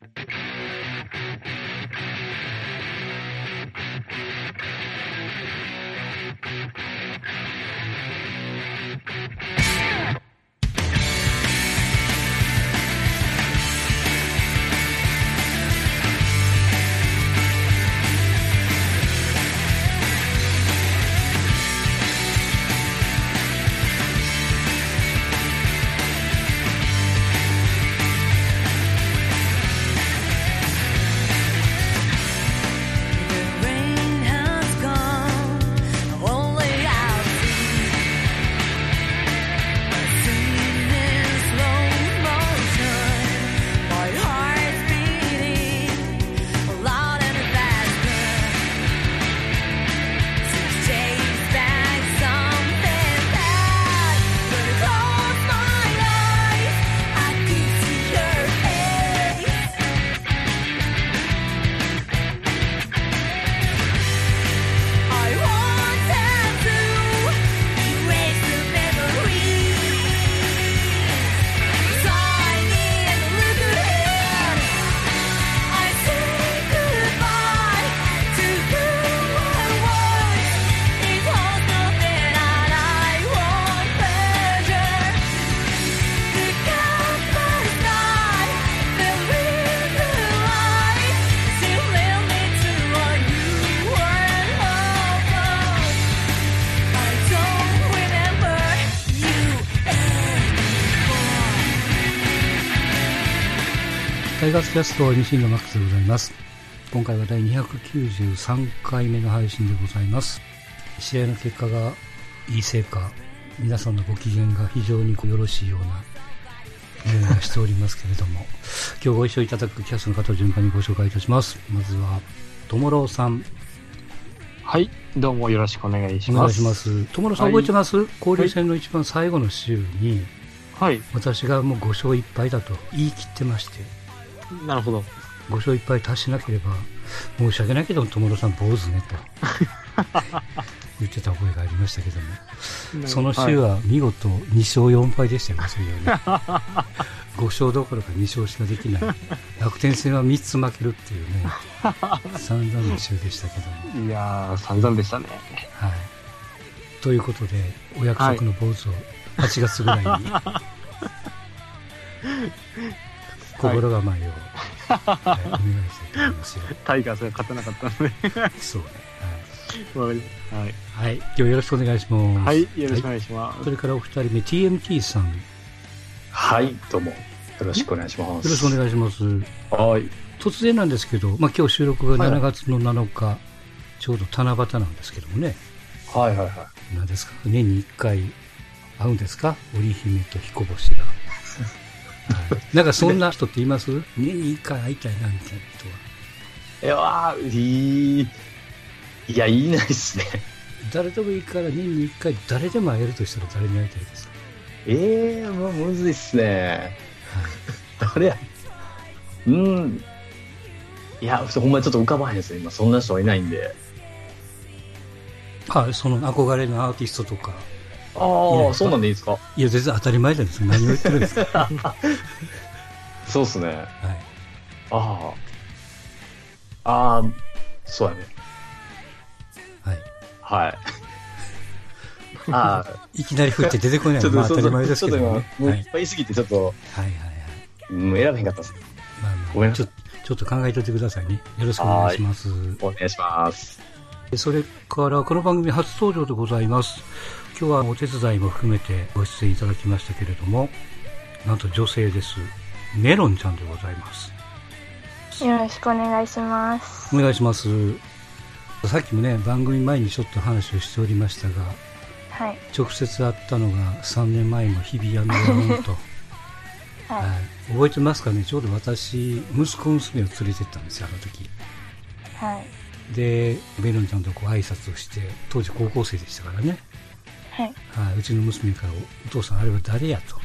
タイガースキャスト西野マックスでございます。今回は第293回目の配信でございます。試合の結果がいいせいか、皆さんのご機嫌が非常によろしいような思いがしておりますけれども、今日ご一緒いただくキャストの方を順番にご紹介いたします。まずはともろうさん。 はい、どうもよろしくお願いします。 お願いします。ともろうさん、覚えてます？交流戦の一番最後の週に、はい、私がもう5勝1敗だと言い切ってまして、 なるほど。 5勝1敗達しなければ申し訳ないけどともろさん坊主ねと言ってた覚えがありましたけども、その週は見事2勝4敗でしたよね。5勝どころか2勝しかできない、楽天戦は3つ負けるっていうね散々な週でしたけども、 いやー散々でしたね。 はい、ということでお約束の坊主を8月ぐらいに、はい心構えを、お願いしたいと思いますよ。 タイガースが勝てなかったのでそうね、 はい、 はい、今日よろしくお願いします。 はい、よろしくお願いします。 それからお二人目 TMT さん。 はい、どうもよろしくお願いします。 よろしくお願いします。 はい。 突然なんですけど、今日収録が7月の7日、ちょうど七夕なんですけどもね。 はいはいはい。 何ですか、年に1回会うんですか、織姫と彦星が。なんかそんな人っています？年に1回会いたいなみたいな人は。 いやいないですね。 誰でもいいから年に1回誰でも会えるとしたら誰に会いたいですか？ まあむずいっすね。はい、誰や。いやほんまにちょっと浮かばへんですよ今。そんな人はいないんで。 その憧れのアーティストとか。 そうなんでいいですか？ いや全然当たり前じゃないですか。何を言ってるんですか？ そうっすね。はい。そうやね。はい。 いきなり振って出てこないのは当たり前ですけどね。 ちょっと今いっぱいすぎてちょっと選べへんかったっす。 ごめんなさい。ちょっと考えといてくださいね。よろしくお願いします。 お願いします。 それからこの番組初登場でございます。今日はお手伝いも含めてご出演いただきましたけれども、なんと女性です。メロンちゃんでございます。 よろしくお願いします。 お願いします。さっきもね番組前にちょっと話をしておりましたが、はい、直接会ったのが3年前の日比谷のラウンと、覚えてますかね。ちょうど私息子娘を連れてったんですよ、あの時。はい。でメロンちゃんと挨拶をして、当時高校生でしたからね。はい。うちの娘からお父さんあれは誰やと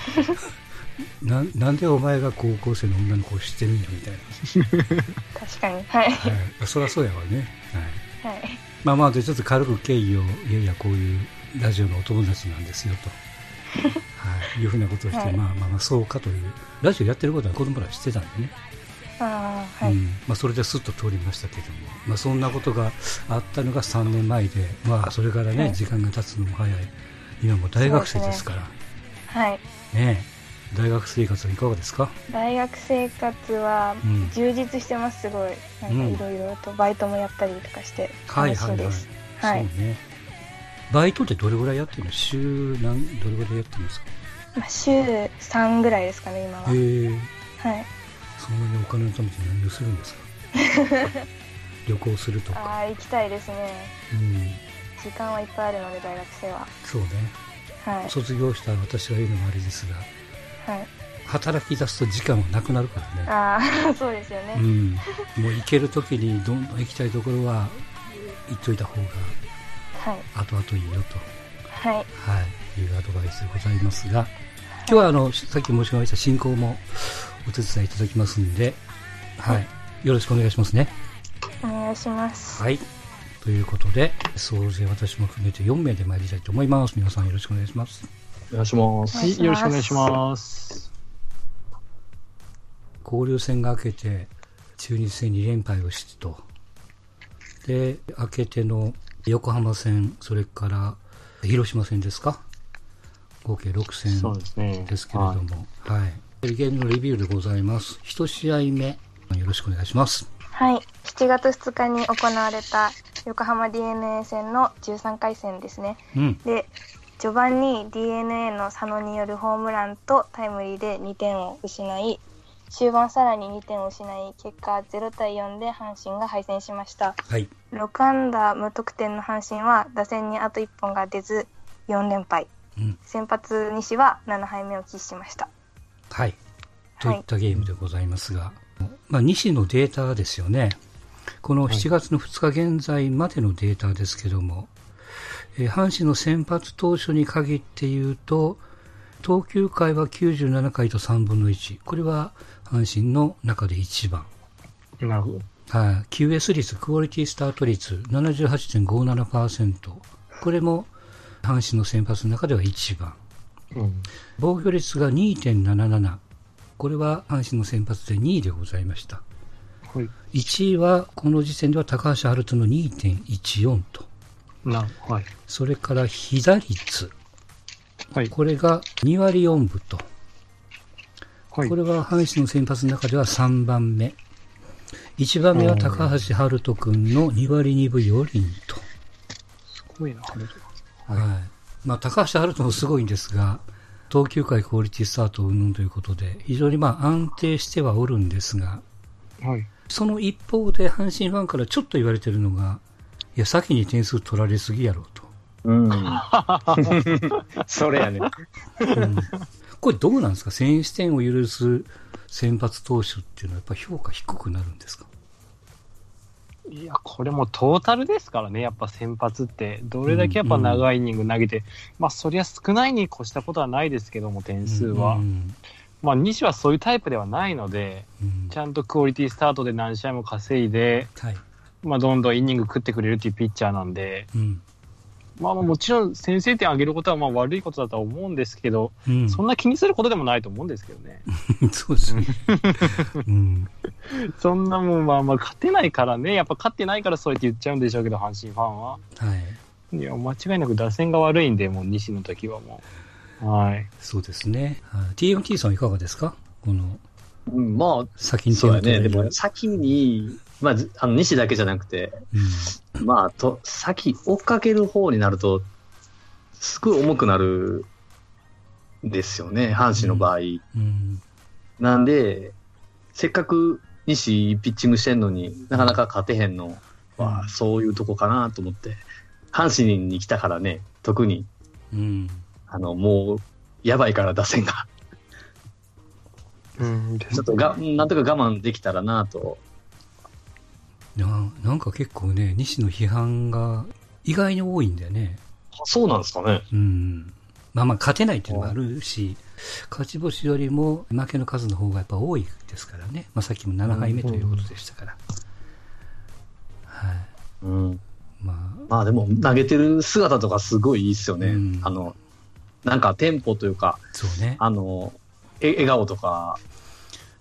なんでお前が高校生の女の子を知ってるんやみたいな。 確かに、はい。 そりゃそうやわね。はい。まあでちょっと軽く経緯を、いやこういうラジオのお友達なんですよというふうなことをして、まあそうかという、ラジオやってることは子供ら知ってたんでね。 それですっと通りましたけども、そんなことがあったのが3年前で、それからね、時間が経つのも早い。今も大学生ですから。 はい。 ね、大学生活はいかがですか？ 大学生活は充実してます、すごい。なんかいろいろとバイトもやったりとかして楽しいです。 そうね。バイトってどれぐらいやってるの？週どれぐらいやってるんですか？ 週3ぐらいですかね、今は。はい。 そんなにお金のために何をするんですか？旅行するとか。 行きたいですね。時間はいっぱいあるので、大学生は。 そうね。はい。卒業した私が言うのもあれですが、はい。働き出すと時間はなくなるからね。そうですよね。 もう行けるときにどんどん行きたいところは行っといた方が、後々いいよと。はい。いうアドバイスでございますが、今日はさっき申し上げました進行もお手伝いいただきますんで、よろしくお願いしますね。 お願いします。 はい。ということで、総勢私も含めて4名で参りたいと思います。皆さんよろしくお願いします。 お願いします。 はい、よろしくお願いします。 交流戦が明けて、中日戦2連敗をしてと。で、明けての横浜戦、それから広島戦ですか？合計6戦ですけれども、ゲームのレビューでございます。1試合目、よろしくお願いします。 はい、7月2日に行われた横浜 DeNA 戦の13回戦ですね。で、序盤に DeNA の佐野によるホームランとタイムリーで2点を失い、終盤さらに2点を失い、結果0対4で阪神が敗戦しました。6安打無得点の阪神は打線にあと1本が出ず4連敗。先発西は7敗目を喫しました。 といったゲームでございますが、西のデータですよね。この7月の2日現在までのデータですけども、阪神の先発投手に限って言うと、投球回は97回と3分の1。これは阪神の中で一番。 なるほど。 QS 率、クオリティスタート率 78.57%。これも阪神の先発の中では一番。防御率が 2.77。これは阪神の先発で2位でございました。1位はこの時点では高橋遥人の 2.14 と。それから被打率。これが2割4分と。これは阪神の先発の中では3番目。1番目は高橋遥人君の2割2分4厘と。 すごいな、遥人。 高橋遥人もすごいんですが、投球回クオリティスタート云々ということで、非常に安定してはおるんですが、その一方で阪神ファンからちょっと言われてるのが、いや、先に点数取られすぎやろうと。 それやね。 これどうなんですか？先取点を許す先発投手っていうのはやっぱ評価低くなるんですか？ いや、これもトータルですからね、やっぱ先発って、どれだけやっぱ長いイニング投げて、そりゃ少ないに越したことはないですけども、点数は。西はそういうタイプではないので、ちゃんとクオリティスタートで何試合も稼いで、どんどんイニング食ってくれるっていうピッチャーなんで、もちろん先制点上げることは悪いことだとは思うんですけど、そんな気にすることでもないと思うんですけどね。 そうですね。 そんなもん勝てないからね、やっぱ勝ってないからそうやって言っちゃうんでしょうけど、阪神ファンは。いや、間違いなく打線が悪いんで、もう西の時はもう。 そうですね。TMT さんいかがですか？この、 先にそうやね。でも先に、西だけじゃなくて、先追っかける方になると、すごい重くなるんですよね、阪神の場合。なんで、せっかく西ピッチングしてんのになかなか勝てへんのは、そういうとこかなと思って、阪神に来たからね、特に、もう、やばいから打線が。ちょっとなんとか我慢できたらなと。 なんか結構ね、西の批判が意外に多いんだよね。 そうなんですかね。 勝てないっていうのもあるし、勝ち星よりも負けの数の方がやっぱ多いですからね。さっきも7敗目ということでしたから。 でも投げてる姿とかすごいいいですよね。なんかテンポというか、笑顔とか、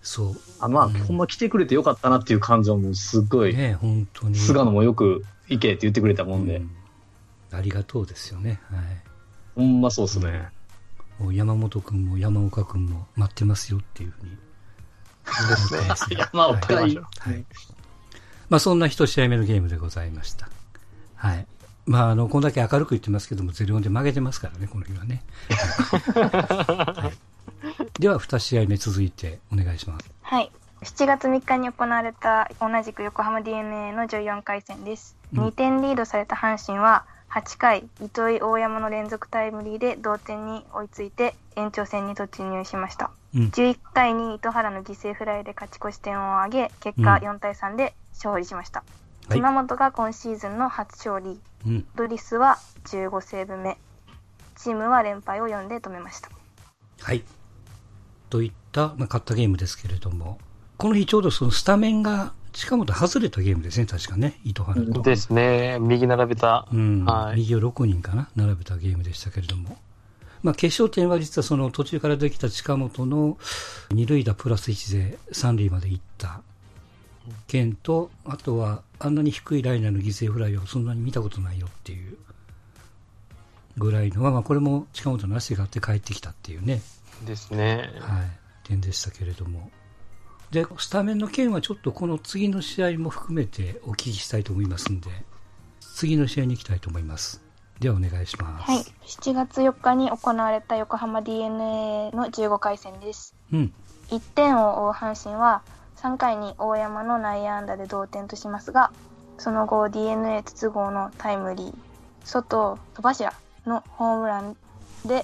そう。 まあ、ほんま来てくれてよかったなっていう感情もすごい。 ね、本当に。 菅野もよく行けって言ってくれたもんで。 ありがとうですよね。はい。 ほんまそうっすね。 もう山本君も山岡君も待ってますよっていうふうに。 ですね。山岡はい。はい。 まあ、そんな1試合目のゲームでございました。はい。まあ、こんだけ明るく言ってますけども、0-4で負けてますからね、この日はね。はい、では、2試合目続いてお願いします。 はい。7月3日に行われた同じく横浜 DeNA の14回戦です。2点リードされた阪神は、8回、糸井大山の連続タイムリーで同点に追いついて延長戦に突入しました。11回に糸原の犠牲フライで勝ち越し点を挙げ、結果4対3で勝利しました。島本が今シーズンの初勝利。ドリスは15セーブ目。チームは連敗を4で止めました。 はい。といった、勝ったゲームですけれども、この日ちょうどそのスタメンが近本外れたゲームですね、確かね、糸原と。 ですね、右並べた。 はい、右を6人かな、並べたゲームでしたけれども。決勝点は実はその途中からできた近本の二塁打プラス1で三塁まで行った件と、あとはあんなに低いライナーの犠牲フライをそんなに見たことないよっていうぐらいの、これも近本の足があって帰ってきたっていうね。 ですね。 はい、点でしたけれども。で、スタメンの件はちょっとこの次の試合も含めてお聞きしたいと思いますんで、次の試合に行きたいと思います。ではお願いします。 はい。7月4日に行われた横浜 DeNA の15回戦です。1点を追う阪神は3回に大山の内野安打で同点としますが、その後 DeNA 筒香のタイムリー、外戸柱のホームランで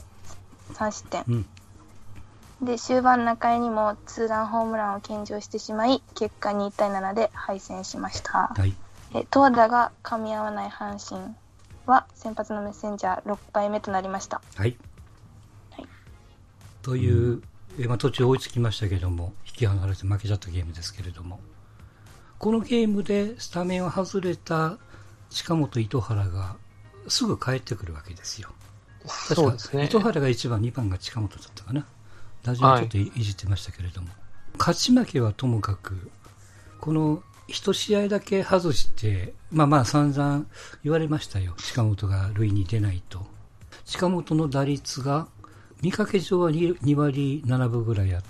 3失点。で、終盤中井にもツーランホームランを献上してしまい、結果2対7で敗戦しました。はい、投打が噛み合わない阪神は先発のメッセンジャー6敗目となりました。 はい。はい、という、途中追いつきましたけども、引き離れて負けちゃったゲームですけれども、このゲームでスタメンを外れた近本、糸原がすぐ帰ってくるわけですよ。 そうですね。 糸原が1番、2番が近本だったかな。打順をちょっといじってましたけれども、勝ち負けはともかく、この一試合だけ外して、散々言われましたよ。近本が塁に出ないと。近本の打率が、見かけ上は 2割7分ぐらいあって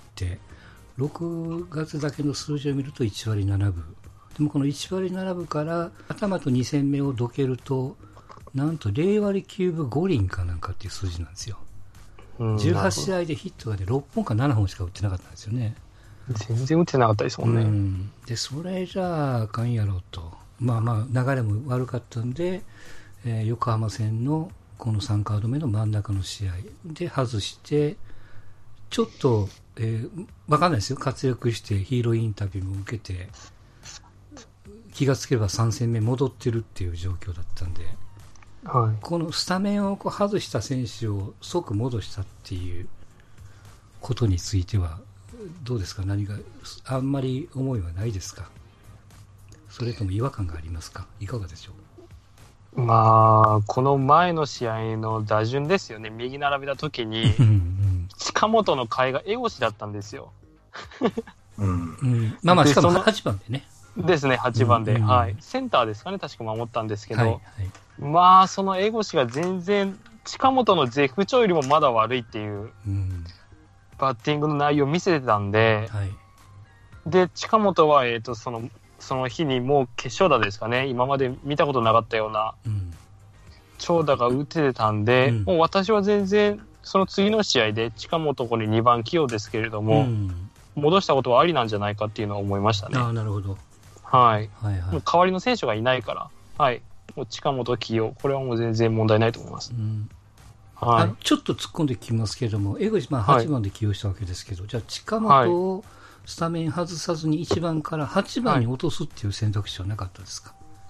、6月だけの数字を見ると1割7分。でもこの1割7分から頭と2戦目をどけると、なんと0割9分5厘かなんかっていう数字なんですよ。18試合でヒットが6本か7本しか打ってなかったんですよね。 全然打ってなかったですもんね。 で、それじゃあかんやろうと。流れも悪かったんで、横浜戦のこの3カード目の真ん中の試合で外して、ちょっと、わかんないですよ。活躍してヒーローインタビューも受けて、気がつけば3戦目戻ってるっていう状況だったんで、 はい、 このスタメンを外した選手を即戻したっていうことについてはどうですか？何かあんまり思いはないですか？それとも違和感がありますか？いかがでしょう？この前の試合の打順ですよね。右並べた時に近本の回が江越だったんですよ。 しかも8番でね。 ですね、8番で、はい。センターですかね、確か守ったんですけど、その江越が全然、近本の絶不調よりもまだ悪いっていう、バッティングの内容を見せてたんで、で、近本は、その日にもう決勝打ですかね、今まで見たことなかったような、長打が打ててたんで、もう私は全然、その次の試合で近本これ2番起用ですけれども、戻したことはありなんじゃないかっていうのは思いましたね。 なるほど。 はい。もう代わりの選手がいないから、もう近本起用、これはもう全然問題ないと思います。 ちょっと突っ込んできますけれども、江越8番で起用したわけですけど、じゃあ近本をスタメン外さずに1番から8番に落とすっていう選択肢はなかったですか？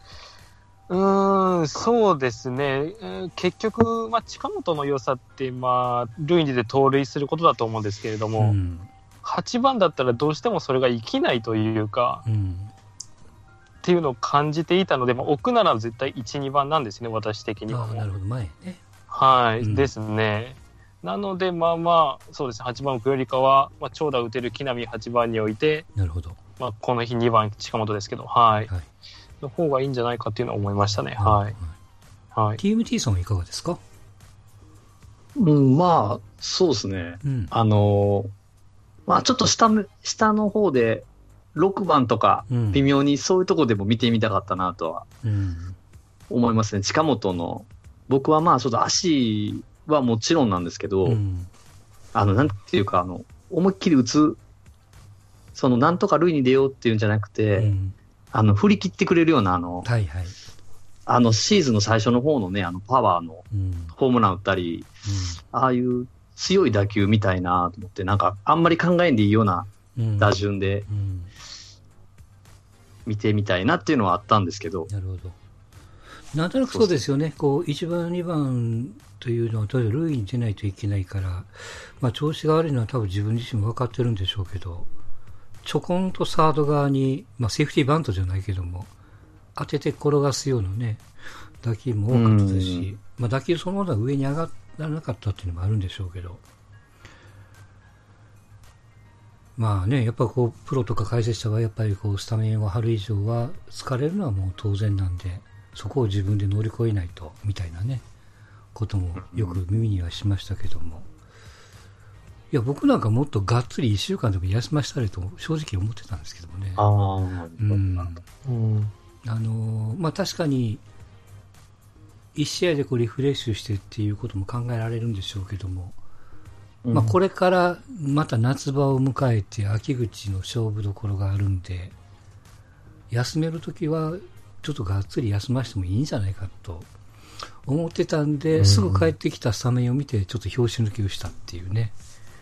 そうですね。結局、近本の良さって、塁に出て盗塁することだと思うんですけれども、8番だったらどうしてもそれが生きないというか、っていうのを感じていたので、置くなら絶対1、2番なんですね、私的には。 なるほど、前ね。 ですね。 なので、まあまあ、そうですね、8番を置くよりかは、まあ、長打打てる木浪8番に置いて、 なるほど。 まあ、この日2番近本ですけど、はい。はい、の方がいいんじゃないかっていうのは思いましたね。はい。 はい。TMT さんはいかがですか？ うん、まあ、そうですね。うん、まあ、ちょっと下の方で、6番とか、微妙にそういうところでも見てみたかったなとは、思いますね。近本の、僕はまあ、ちょっと足はもちろんなんですけど、なんていうか、思いっきり打つ、なんとか塁に出ようっていうんじゃなくて、振り切ってくれるような、はいはい。シーズンの最初の方のね、パワーのホームラン打ったり、ああいう強い打球みたいなと思って、なんか、あんまり考えんでいいような打順で、見てみたいなっていうのはあったんですけど。 なるほど。なんとなくそうですよね。こう、1番、2番というのは、とりあえず塁に出ないといけないから、まあ、調子が悪いのは多分自分自身も分かってるんでしょうけど、ちょこんとサード側に、まあ、セーフティーバントじゃないけども、当てて転がすようなね、打球も多かったですし、まあ、打球そのものは上に上がらなかったっていうのもあるんでしょうけど、まあね、やっぱこう、プロとか解説者はやっぱりこう、スタメンを張る以上は疲れるのはもう当然なんで、そこを自分で乗り越えないと、みたいなね、こともよく耳にはしましたけども。いや、僕なんかもっとがっつり1週間でも休ませたいと正直思ってたんですけどもね。まあ確かに、1試合でこうリフレッシュしてっていうことも考えられるんでしょうけども、まあこれからまた夏場を迎えて秋口の勝負どころがあるんで、休めるときはちょっとがっつり休ませてもいいんじゃないかと思ってたんで、すぐ帰ってきたスタメンを見てちょっと拍子抜きをしたっていうね。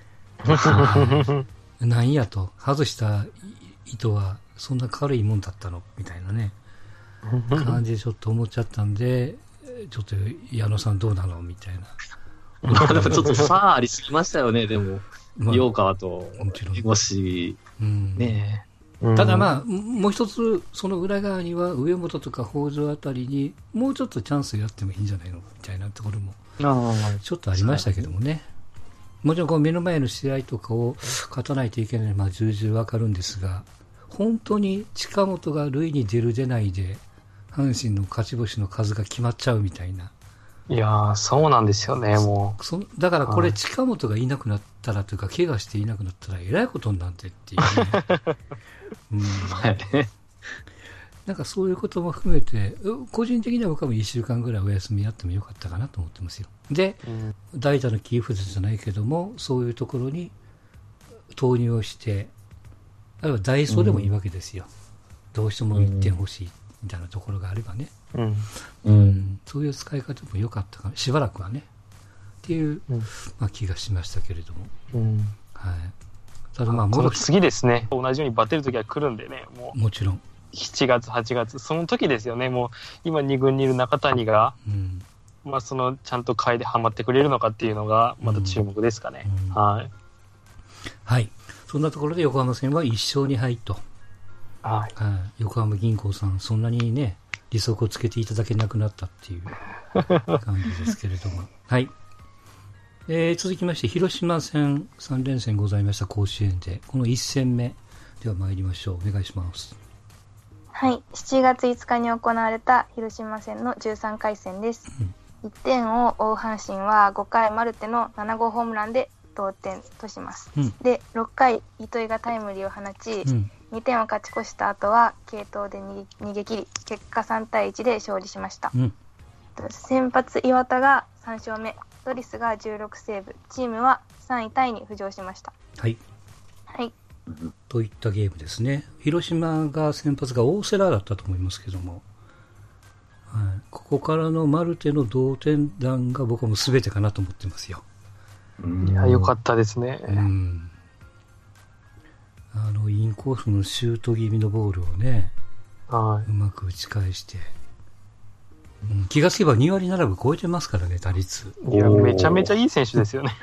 なんやと、外した糸はそんな軽いもんだったのみたいなね、感じでちょっと思っちゃったんで、ちょっと矢野さんどうなのみたいな。 まあでもちょっと差ありすぎましたよね、でも。陽川と江越、 ねえ。ただまあ、もう一つ、その裏側には上本とか北条あたりにもうちょっとチャンスやってもいいんじゃないのみたいなところもちょっとありましたけどもね。もちろんこう目の前の試合とかを勝たないといけないのはまあ重々わかるんですが、本当に近本が塁に出る出ないで阪神の勝ち星の数が決まっちゃうみたいな。 いやー、そうなんですよね、もう。だからこれ近本がいなくなったらというか、怪我していなくなったらえらいことになってっていうね。なんかそういうことも含めて、個人的には僕はもう1週間ぐらいお休みやってもよかったかなと思ってますよ。で、代打のキーフズじゃないけども、そういうところに投入をして、あるいはダイソーでもいいわけですよ。どうしても1点欲しいみたいなところがあればね。そういう使い方も良かったかな、しばらくはね。っていう、まあ、気がしましたけれども。はい。ただまあ、 この次ですね、同じようにバテる時は来るんでね、 もちろん。 7月、8月、その時ですよね、もう今2軍にいる中谷が、まあちゃんと下位でハマってくれるのかっていうのが、また注目ですかね。はい。 はい。そんなところで横浜戦は1勝2敗と。 はい。 横浜銀行さん、そんなにね、利息をつけていただけなくなったっていう感じですけれども。はい。続きまして、広島戦3連戦ございました、甲子園で。この1戦目。では参りましょう。お願いします。 はい、7月5日に行われた広島戦の13回戦です。1点を追う阪神は5回マルテの7号ホームランで同点とします。で、6回糸井がタイムリーを放ち、2点を勝ち越した後は継投で逃げ切り、結果3対1で勝利しました。先発岩田が3勝目、ドリスが16セーブ、チームは3位タイに浮上しました。 はい。 はい。 といったゲームですね。広島が先発が大瀬良だったと思いますけども、ここからのマルテの同点弾が僕はもう全てかなと思ってますよ。 いや、良かったですね。 インコースのシュート気味のボールをね、うまく打ち返して、気がつけば2割7分超えてますからね、打率。 いや、めちゃめちゃいい選手ですよね。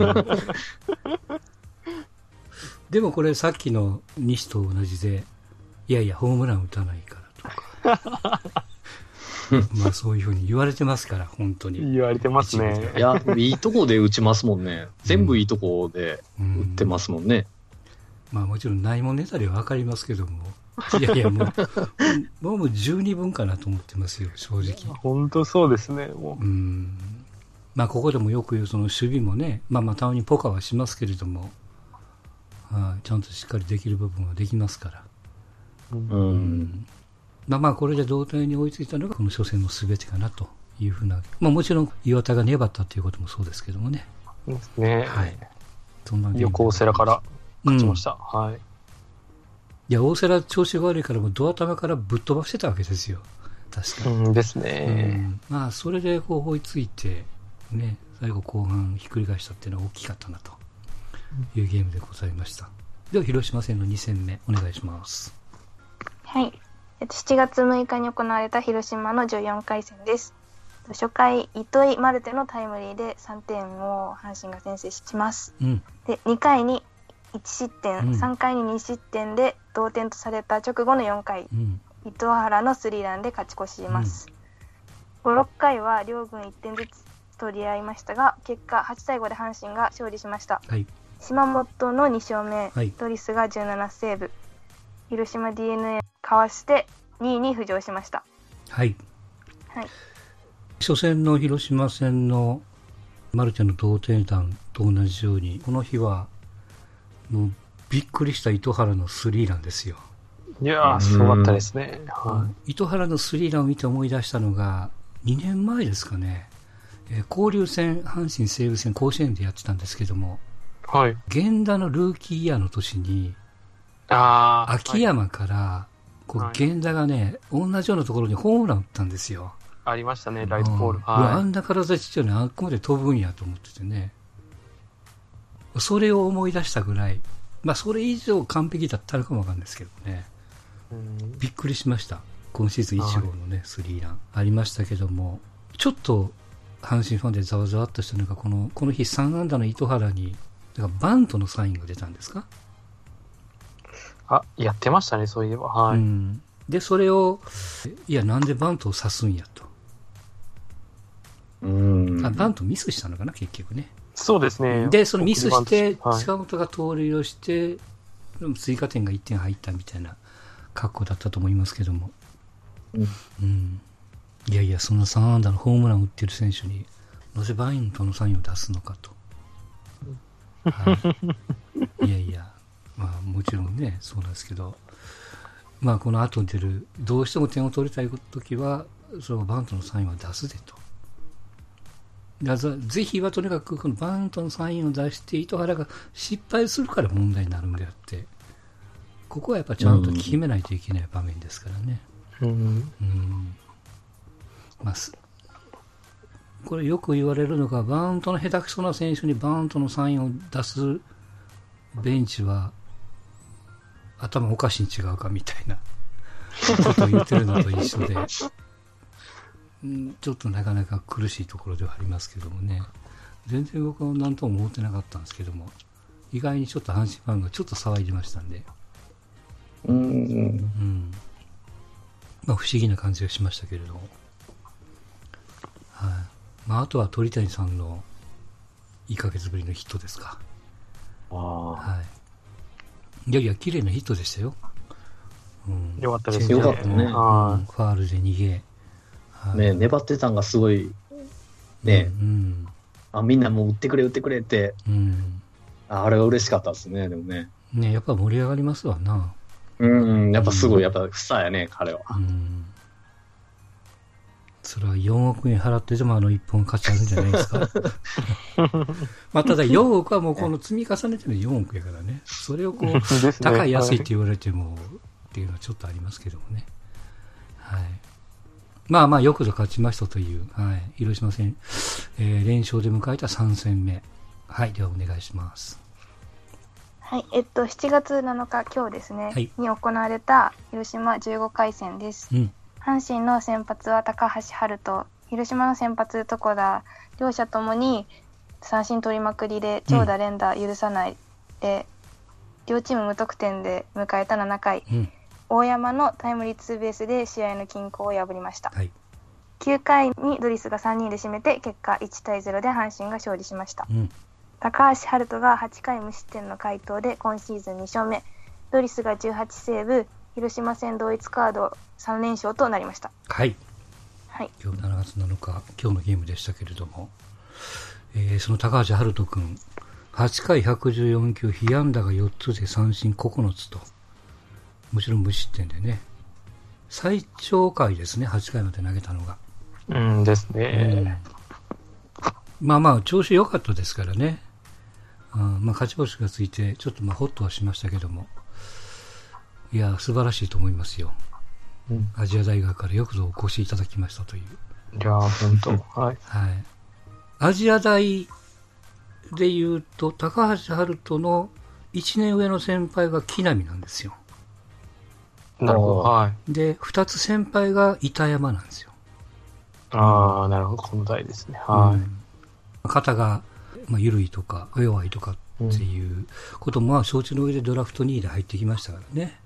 でもこれさっきの西と同じで、いやいやホームラン打たないからとかまあそういうふうに言われてますから、本当に。 言われてますね。 いや、いいとこで打ちますもんね。全部いいとこで打ってますもんね。 まあもちろんないもんネタでは分かりますけども。いやいや、もう十二分かなと思ってますよ、正直。 本当そうですね、もう。 まあここでもよく言うその守備もね、まあたまにポカはしますけれども、ちゃんとしっかりできる部分はできますから。まあこれで同点に追いついたのがこの初戦の全てかなというふうな、まあもちろん岩田が粘ったということもそうですけどもね。 ですね。 はい。そんな横大瀬良から勝ちました。はい。 いや、大瀬良調子が悪いからもうドア玉からぶっ飛ばしてたわけですよ。確かに。 ですね。 まあそれでこう追いついて、ね、最後後半ひっくり返したっていうのは大きかったなというゲームでございました。では広島戦の2戦目お願いします。 はい。7月6日に行われた広島の14回戦です。初回、糸井マルテのタイムリーで3点を阪神が先制します。で、2回に1失点、3回に2失点で同点とされた直後の4回、糸原のスリーランで勝ち越します。5、6回は両軍1点ずつ取り合いましたが、結果8対5で阪神が勝利しました。島本の2勝目、ドリスが17セーブ、広島 DNA かわして2位に浮上しました。 はい。初戦の広島戦のマルテの同点弾と同じように、この日はもうびっくりした糸原のスリーランですよ。 いやー、すごかったですね。 糸原のスリーランを見て思い出したのが2年前ですかね。交流戦、阪神西武戦甲子園でやってたんですけども、源田のルーキーイヤーの年に秋山からこう源田がね、同じようなところにホームラン打ったんですよ。 ありましたね、ライトポール。 あんな体ちっちゃいのにあっこまで飛ぶんやと思っててね、それを思い出したぐらい、まあそれ以上完璧だったのかもわかんないですけどね、びっくりしました。今シーズン1号のね、スリーランありましたけども、ちょっと阪神ファンでざわざわっとしたのがこの日3安打の糸原にだからバントのサインが出たんですか。 やってましたね、そういえば。 でそれをいやなんでバントを刺すんやと。バントミスしたのかな結局ね。 そうですね。 でそのミスして近本が盗塁をして追加点が1点入ったみたいな格好だったと思いますけども、いやいやそんな3安打のホームランを打ってる選手になぜバントのサインを出すのかと。いやいや、まあもちろんねそうなんですけど、まあこの後出るどうしても点を取りたいときはそのバントのサインは出すでと。ぜひはとにかくこのバントのサインを出して糸原が失敗するから問題になるんであって、ここはやっぱちゃんと決めないといけない場面ですからね。まあ、これよく言われるのがバントの下手くそな選手にバントのサインを出すベンチは頭おかしいに違うかみたいなことを言ってるのと一緒でちょっとなかなか苦しいところではありますけどもね。全然僕は何とも思ってなかったんですけども、意外にちょっと阪神ファンがちょっと騒いでましたんで、まあ、不思議な感じがしましたけれども、まあ、あとは鳥谷さんの1ヶ月ぶりのヒットですか。いやいや綺麗なヒットでしたよ。 よかったですね。 よかったね。ファールで逃げ、 粘ってたんがすごいね、みんなもう打ってくれ打ってくれって、あれは嬉しかったですね。でもね、 やっぱ盛り上がりますわな。 やっぱすごい、やっぱスターやね彼は。 それは4億円払ってでも1本勝ちあるんじゃないですか。まあただ4億はもうこの積み重ねてる4億やからね、それをこう高い安いって言われてもっていうのはちょっとありますけどもね。まあまあよくぞ勝ちましたという、広島戦、連勝で迎えた3戦目。ではお願いします。 7月7日今日ですね、に行われた広島15回戦です。阪神の先発は高橋遥人、広島の先発床田、両者ともに三振取りまくりで長打連打許さないで、両チーム無得点で迎えた7回、大山のタイムリーツーベースで試合の均衡を破りました。 9回にドリスが3人で締めて結果1対0で阪神が勝利しました。高橋遥人が8回無失点の快投で今シーズン2勝目、ドリスが18セーブ、広島戦同一カード3連勝となりました。 はい、今日7月7日今日のゲームでしたけれども、その高橋遥人君8回114球、被安打が4つで三振9つと、もちろん無失点でね、最長回ですね、8回まで投げたのが。 ですね。 まあまあ調子良かったですからね。勝ち星がついてちょっとホッとはしましたけども、いや素晴らしいと思いますよ。アジア大学からよくぞお越しいただきましたという。 いや本当、はい。 アジア大でいうと高橋遥人の1年上の先輩が木浪なんですよ。 なるほど。 で2つ先輩が板山なんですよ。 なるほど、この代ですね。 肩が緩いとか弱いとかっていうことも承知の上でドラフト2位で入ってきましたからね。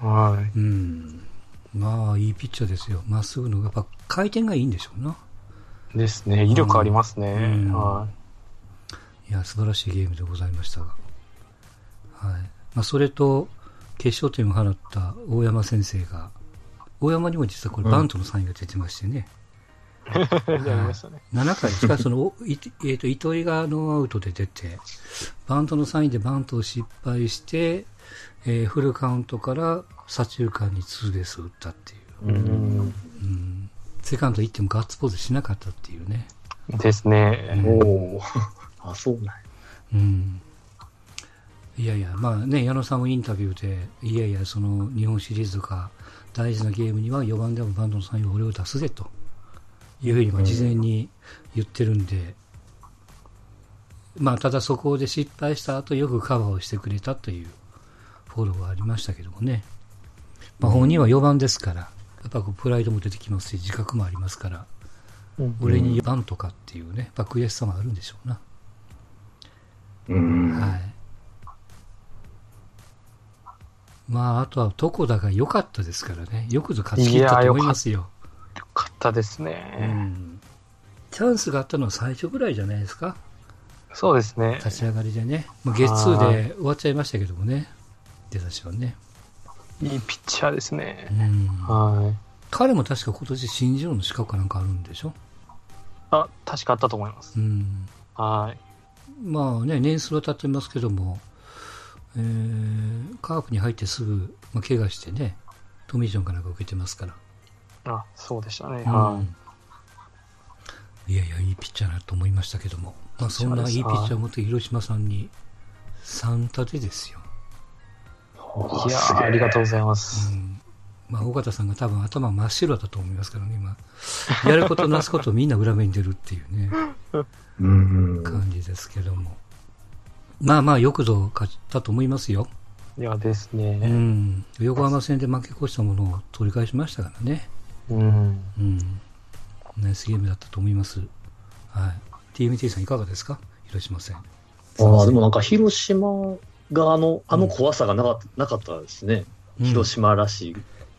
まあいいピッチャーですよ。まっすぐのやっぱ回転がいいんでしょうな。 ですね。威力ありますね。 いや素晴らしいゲームでございましたが、それと決勝点を放った大山先生が、大山にも実はこれバントのサインが出てましてね。7回しかその糸井がノーアウトで出てバントのサインでバントを失敗して、フルカウントから左中間にツーベースを打ったっていう、セカンド行ってもガッツポーズしなかったっていうね。 ですね。 そうなん。 いやいや、まあね、矢野さんもインタビューで、いやいや、その日本シリーズとか大事なゲームには4番でもバントのサインを俺を出すぜというふうに事前に言ってるんで、ただそこで失敗した後よくカバーをしてくれたというフォローがありましたけどもね。本人は4番ですから、やっぱプライドも出てきますし、自覚もありますから、俺にバントかっていうね、やっぱ悔しさもあるんでしょうな。あとは床田が良かったですからね。よくぞ勝ち切ったと思いますよ。 よかったですね。 チャンスがあったのは最初ぐらいじゃないですか。 そうですね。 立ち上がりでね。ゲッツーで終わっちゃいましたけどもね。出だしはね。 いいピッチャーですね。 彼も確か今年新人王の資格かなんかあるんでしょ。 確かあったと思います。 年数は経ってますけども、カープに入ってすぐ、怪我してね、トミー・ジョンかなんか受けてますから。 そうでしたね。 いやいや、いいピッチャーだと思いましたけども、そんないいピッチャーを持って広島さんに3立てですよ。 いやありがとうございます。 尾形さんが多分頭真っ白だと思いますからね、今。やることなすことみんな裏目に出るっていうね、感じですけども。よくぞ勝ったと思いますよ。 いやですね。 横浜戦で負け越したものを取り返しましたからね。ナイスゲームだったと思います。TMT さんいかがですか、広島戦。 でもなんか広島があの怖さがなかったですね。広島らしい。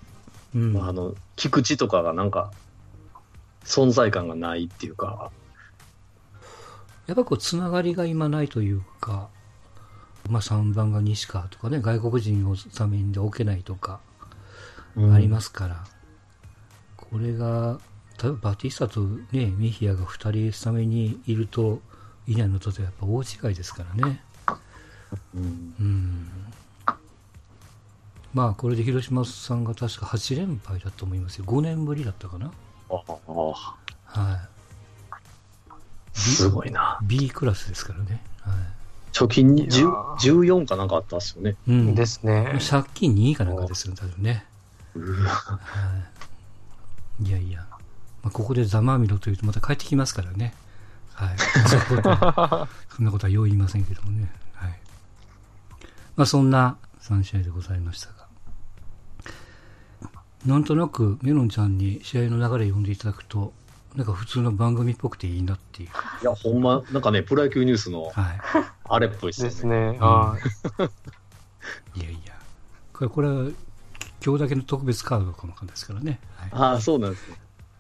菊池とかがなんか存在感がないっていうか。 やっぱつながりが今ないというか、3番が西川とかね、外国人をスタメンで置けないとかありますから、これが例えばバティスタとね、メヒアが2人スタメンにいるといないのとやっぱ大違いですからね。これで広島さんが確か8連敗だと思いますよ。5年ぶりだったかな。 すごいな。 B クラスですからね。 貯金に14かなんかあったんですよね。 ですね。 借金2かなんかですよ、多分ね。いやいや、ここでざまあみろというとまた帰ってきますからね。そんなことはよう言いませんけどもね。そんな3試合でございましたが、なんとなくメロンちゃんに試合の流れ読んでいただくと、なんか普通の番組っぽくていいなっていう。 いや、ほんま、なんかね、プロ野球ニュースの、あれっぽいですね。 いやいや、これは今日だけの特別カードかもかんですからね。 そうなんですね。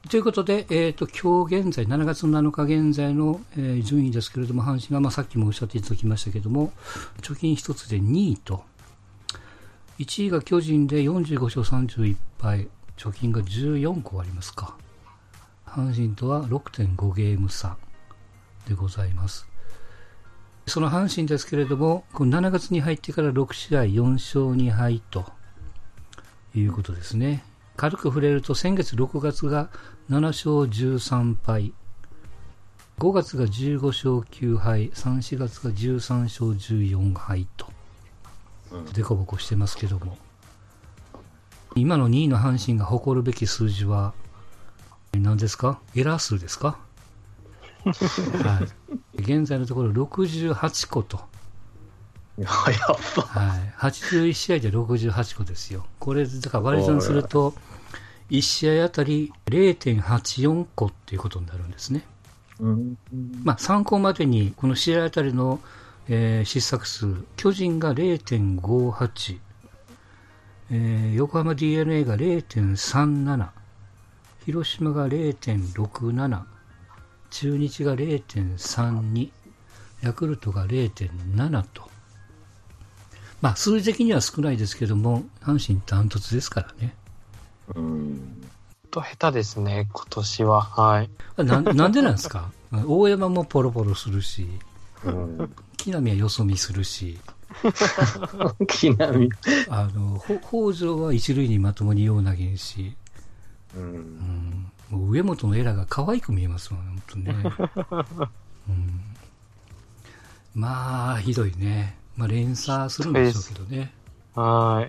ということで、今日現在、7月7日現在の、順位ですけれども、阪神が、さっきもおっしゃっていただきましたけれども、貯金一つで2位と、1位が巨人で45勝31敗、貯金が14個ありますか。阪神とは 6.5 ゲーム差でございます。その阪神ですけれども、この7月に入ってから6試合4勝2敗ということですね。軽く触れると先月6月が7勝13敗、5月が15勝9敗、3、4月が13勝14敗と、デコボコしてますけども、今の2位の阪神が誇るべき数字は何ですか？エラー数ですか？はい、現在のところ68個と。 やっぱ、 はい、81試合で68個ですよ。これだから割り算すると1試合あたり 0.84 個っていうことになるんですね。参考までにこの試合あたりの、失策数、巨人が 0.58、横浜 DNA が 0.37、広島が 0.67、中日が 0.32、ヤクルトが 0.7 と。数字的には少ないですけども、阪神ダントツですからね。 下手ですね、今年は。はい。 なんでなんですか？大山もポロポロするし、木浪はよそ見するし、 木浪。 北条は一塁にまともによう投げんし、もう上本のエラーが可愛く見えますもん、本当ね。ひどいね。連鎖するんでしょうけどね。 はい。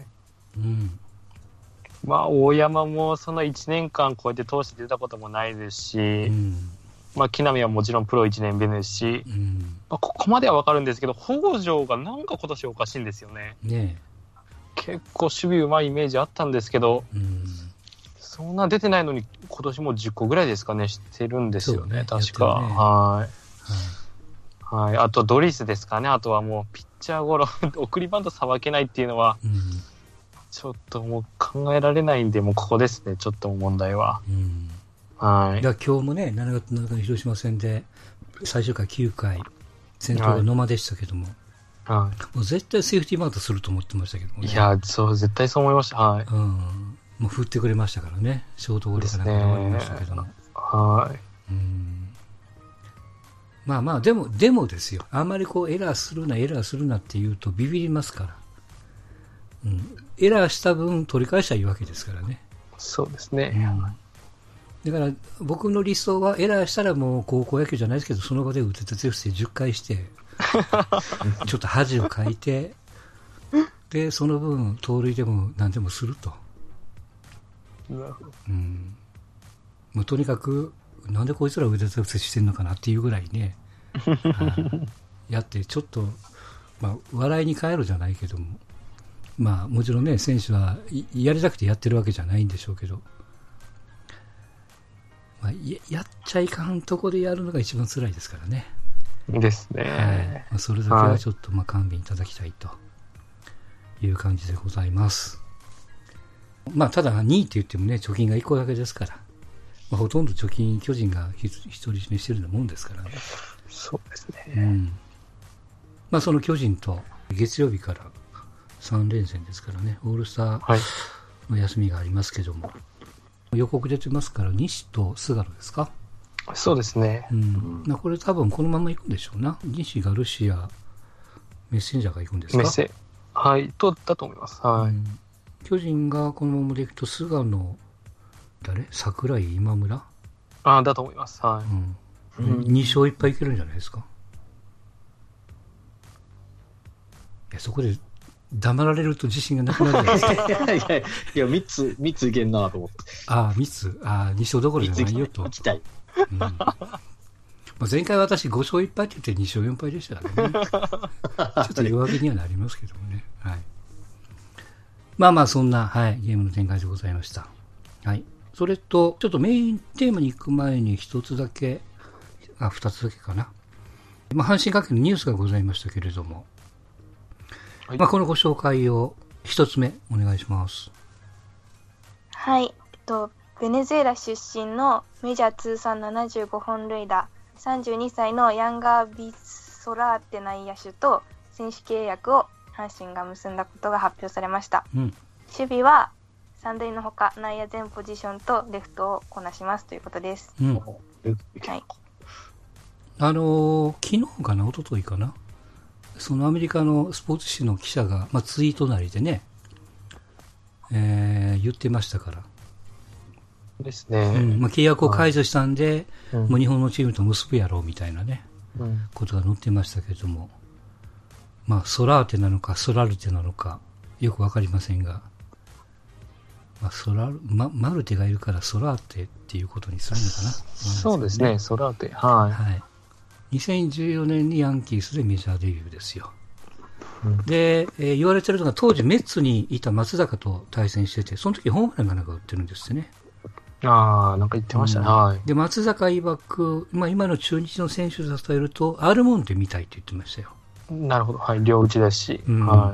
大山もその1年間こうやって通して出たこともないですし、木浪はもちろんプロ1年目ですし、ここまでは分かるんですけど、北条がなんか今年おかしいんですよね。結構守備うまいイメージあったんですけど、そんな出てないのに今年も10個ぐらいですかね、してるんですよね、確か。はい。あとドリスですかね。あとはもうピッチャーゴロ送りバントさばけないっていうのは、ちょっともう考えられないんで、もうここですね、ちょっと問題は。はい。 今日もね、7月7日の広島戦で最終回9回先頭が野間でしたけども、もう絶対セーフティーバントすると思ってましたけどもね。 いや、絶対そう思いました。はい。 もう振ってくれましたからね、ショートゴロかなんかで終わりましたけども。 はい。 でもですよ。あんまりエラーするなって言うとビビりますから。エラーした分取り返したらいいわけですからね。 そうですね。 だから僕の理想はエラーしたらもう高校野球じゃないですけど、その場で打てて伏せ10回して、ちょっと恥をかいて、で、その分盗塁でも何でもすると。 なるほど。 もうとにかく、なんでこいつら腕立て伏せしてんのかなっていうぐらいね、やってちょっと、笑いに変えるじゃないけども、もちろんね、選手はやりたくてやってるわけじゃないんでしょうけど、やっちゃいかんとこでやるのが一番辛いですからね。 ですね。 それだけはちょっと勘弁いただきたいという感じでございます。ただ2位って言ってもね、貯金が1個だけですから。ほとんど貯金、巨人が独り占めしてるようなもんですからね。 そうですね。 その巨人と月曜日から3連戦ですからね、オールスターの休みがありますけども、予告出てますから、西と菅野ですか？ そうですね。 これ多分このまま行くんでしょうな。西、ガルシア、メッセンジャーが行くんですか？ はい、だと思います。はい。 巨人がこのままでいくと、菅野、桜井、今村だと思います。はい。 2勝1敗いけるんじゃないですか？いや、そこで黙られると自信がなくなるじゃないですか。 いや、3ついけんなと思って。 3つ。2勝どころじゃないよと。前回私5勝1敗って言って2勝4敗でしたからね。ちょっと弱気にはなりますけどもね。はい。そんな、ゲームの展開でございました。はい。それと、ちょっとメインテーマに行く前に2つだけかな。阪神関係のニュースがございましたけれども、このご紹介を1つ目お願いします。 はい。 ベネズエラ出身のメジャー通算75本塁打、32歳のヤンガー・ビソラーテ内野手と選手契約を阪神が結んだことが発表されました。守備は三塁のほか内野全ポジションとレフトをこなしますということです。はい、 昨日かな、一昨日かな、そのアメリカのスポーツ紙の記者が、ツイートなりでね、言ってましたから。 ですね。 契約を解除したんで、もう日本のチームと結ぶやろうみたいなね、ことが載ってましたけれども、ソラーテなのかソラルテなのかよくわかりませんが、マルテがいるからソラーテっていうことにするのかな。 そうですね、ソラーテ。はい。 2014年にヤンキースでメジャーデビューですよ。で、言われてるのが当時メッツにいた松坂と対戦してて、その時ホームランがなんか打ってるんですね。 なんか言ってましたね。はい。 で、松坂曰く、今の中日の選手で例えると、アルモンテみたいって言ってましたよ。 なるほど。はい。両打ちですし。はい。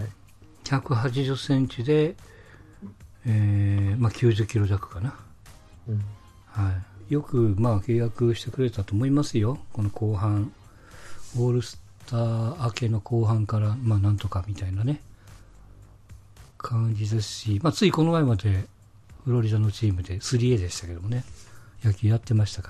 180センチで、90キロ弱かな。はい。よく、契約してくれたと思いますよ。この後半、オールスター明けの後半から、なんとかみたいなね、感じですし、ついこの前まで、フロリダのチームで 3A でしたけどもね、野球やってましたから。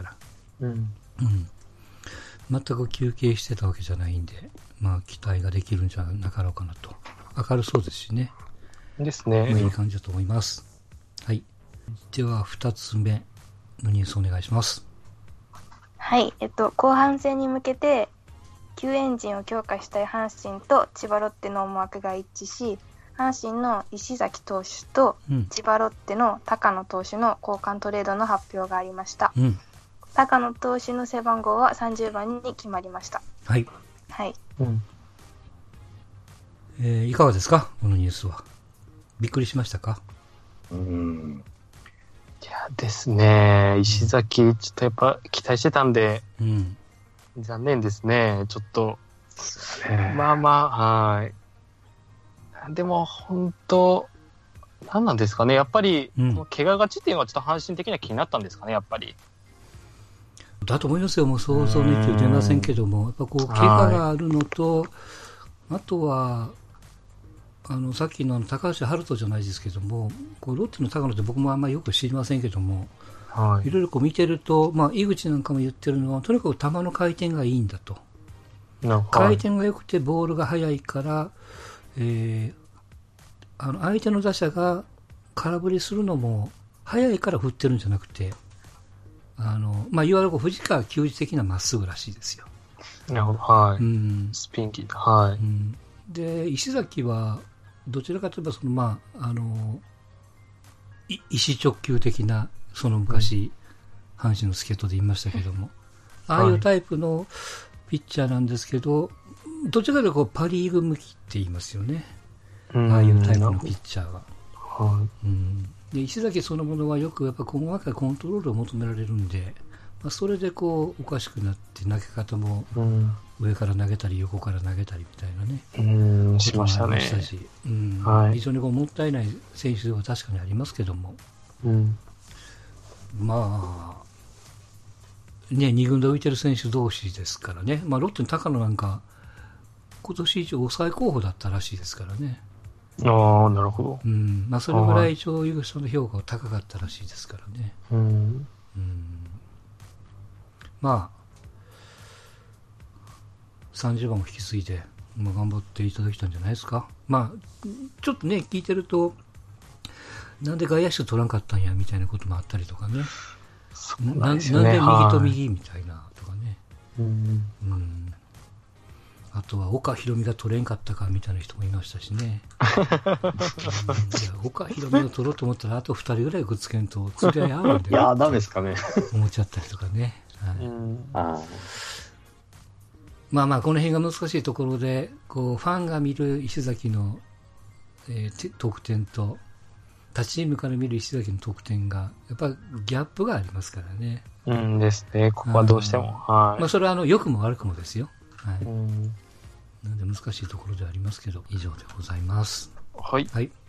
全く休憩してたわけじゃないんで、期待ができるんじゃなかろうかなと。明るそうですしね。 ですね。 いい感じだと思います。はい。では、2つ目のニュースお願いします。 はい。後半戦に向けて、救援陣を強化したい阪神と千葉ロッテの思惑が一致し、阪神の石崎投手と千葉ロッテの高野投手の交換トレードの発表がありました。高野投手の背番号は30番に決まりました。 はい。 はい。 いかがですか、このニュースは。びっくりしましたか？ いやですね、石崎、ちょっとやっぱ期待してたんで、残念ですね、ちょっと。はい。でも、本当、何なんですかね、やっぱり、この怪我がちっていうのは、ちょっと阪神的には気になったんですかね、やっぱり。 だと思いますよ、もう想像の域を出ませんけども、やっぱ怪我があるのと、あとは、さっきの高橋遥人じゃないですけども、ロッテの高野って僕もあんまりよく知りませんけども、いろいろ見てると、井口なんかも言ってるのは、とにかく球の回転がいいんだと。回転が良くてボールが速いから、相手の打者が空振りするのも速いから振ってるんじゃなくて、いわゆる藤川球児的なまっすぐらしいですよ。 なるほど、はい。スピンキー、はい。 で、石崎はどちらかといえば意思直球的な、その昔、阪神の助っ人で言いましたけども、ああいうタイプのピッチャーなんですけど、どちらかというとパリーグ向きって言いますよね。ああいうタイプのピッチャーは。で、石崎そのものはよくやっぱ細かいコントロールを求められるんで、それでおかしくなって投げ方も上から投げたり横から投げたりみたいなね。 しましたね。 非常にもったいない選手では確かにありますけども。2軍で浮いてる選手同士ですからね。ロッテの高野なんか、今年一応抑え候補だったらしいですからね。 なるほど。それぐらい一応、その評価が高かったらしいですからね。30番を引き継いで、頑張っていただきたんじゃないですか。ちょっとね、聞いてると、なんで外野手取らんかったんや、みたいなこともあったりとかね。なんで右と右みたいなとかね。あとは岡ひろみが取れんかったかみたいな人もいましたしね。岡ひろみを取ろうと思ったらあと2人ぐらいくっつけんと釣り合い合うんで。 いや、ダメですかね。 思っちゃったりとかね。この辺が難しいところで、ファンが見る石崎の、得点と、他チームから見る石崎の得点が、やっぱギャップがありますからね。 ですね。ここはどうしても。 それは良くも悪くもですよ。なので難しいところではありますけど、以上でございます。 はい。